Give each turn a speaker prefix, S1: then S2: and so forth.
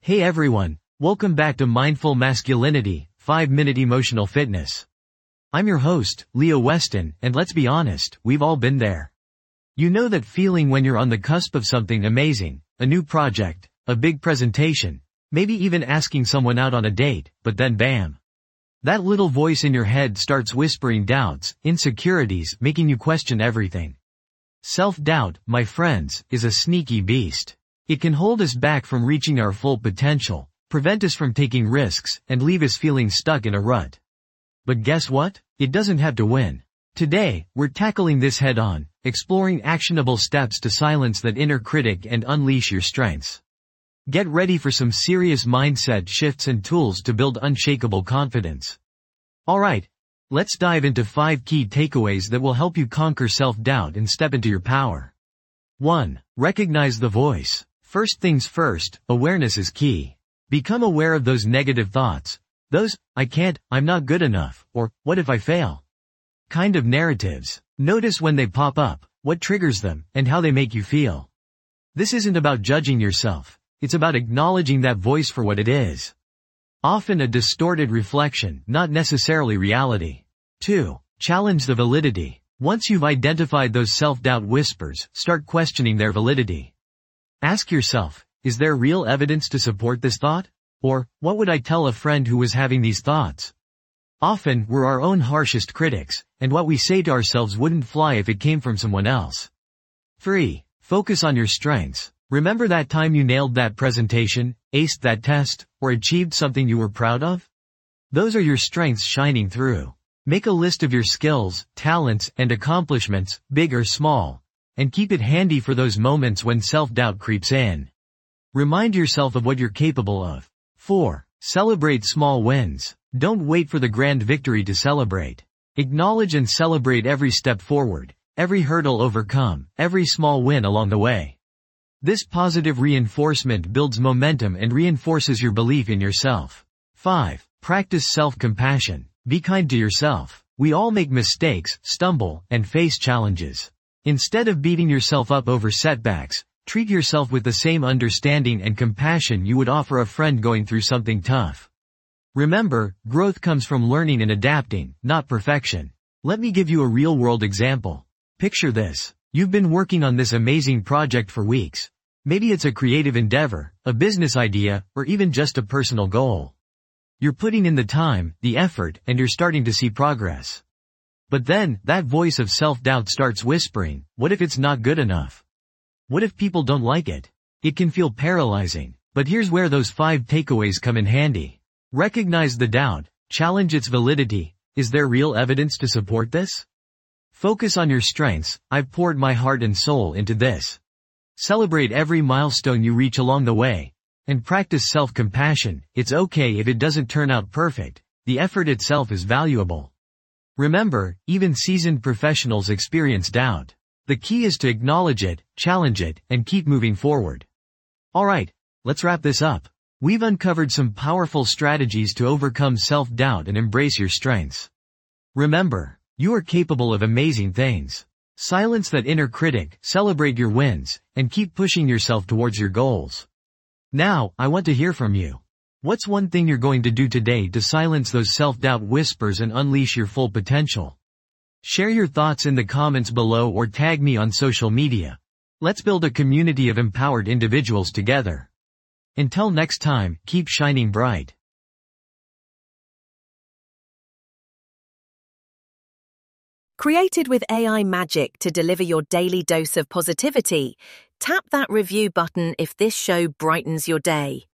S1: Hey everyone, welcome back to Mindful Masculinity, 5-Minute Emotional Fitness. I'm your host, Leo Weston, and let's be honest, we've all been there. You know that feeling when you're on the cusp of something amazing, a new project, a big presentation, maybe even asking someone out on a date, but then bam. That little voice in your head starts whispering doubts, insecurities, making you question everything. Self-doubt, my friends, is a sneaky beast. It can hold us back from reaching our full potential, prevent us from taking risks, and leave us feeling stuck in a rut. But guess what? It doesn't have to win. Today, we're tackling this head-on, exploring actionable steps to silence that inner critic and unleash your strengths. Get ready for some serious mindset shifts and tools to build unshakable confidence. Alright, let's dive into 5 key takeaways that will help you conquer self-doubt and step into your power. 1. Recognize the voice. First things first, awareness is key. Become aware of those negative thoughts. Those, I can't, I'm not good enough, or, what if I fail? Kind of narratives. Notice when they pop up, what triggers them, and how they make you feel. This isn't about judging yourself. It's about acknowledging that voice for what it is. Often a distorted reflection, not necessarily reality. 2. Challenge the validity. Once you've identified those self-doubt whispers, start questioning their validity. Ask yourself, is there real evidence to support this thought? Or, what would I tell a friend who was having these thoughts? Often, we're our own harshest critics, and what we say to ourselves wouldn't fly if it came from someone else. 3. Focus on your strengths. Remember that time you nailed that presentation, aced that test, or achieved something you were proud of? Those are your strengths shining through. Make a list of your skills, talents, and accomplishments, big or small, and keep it handy for those moments when self-doubt creeps in. Remind yourself of what you're capable of. 4. Celebrate small wins. Don't wait for the grand victory to celebrate. Acknowledge and celebrate every step forward, every hurdle overcome, every small win along the way. This positive reinforcement builds momentum and reinforces your belief in yourself. 5. Practice self-compassion. Be kind to yourself. We all make mistakes, stumble, and face challenges. Instead of beating yourself up over setbacks, treat yourself with the same understanding and compassion you would offer a friend going through something tough. Remember, growth comes from learning and adapting, not perfection. Let me give you a real-world example. Picture this. You've been working on this amazing project for weeks. Maybe it's a creative endeavor, a business idea, or even just a personal goal. You're putting in the time, the effort, and you're starting to see progress. But then, that voice of self-doubt starts whispering, what if it's not good enough? What if people don't like it? It can feel paralyzing, but here's where those 5 takeaways come in handy. Recognize the doubt, challenge its validity. Is there real evidence to support this? Focus on your strengths. I've poured my heart and soul into this. Celebrate every milestone you reach along the way. And practice self-compassion. It's okay if it doesn't turn out perfect. The effort itself is valuable. Remember, even seasoned professionals experience doubt. The key is to acknowledge it, challenge it, and keep moving forward. Alright, let's wrap this up. We've uncovered some powerful strategies to overcome self-doubt and embrace your strengths. Remember, you are capable of amazing things. Silence that inner critic, celebrate your wins, and keep pushing yourself towards your goals. Now, I want to hear from you. What's one thing you're going to do today to silence those self-doubt whispers and unleash your full potential? Share your thoughts in the comments below or tag me on social media. Let's build a community of empowered individuals together. Until next time, keep shining bright.
S2: Created with AI magic to deliver your daily dose of positivity, tap that review button if this show brightens your day.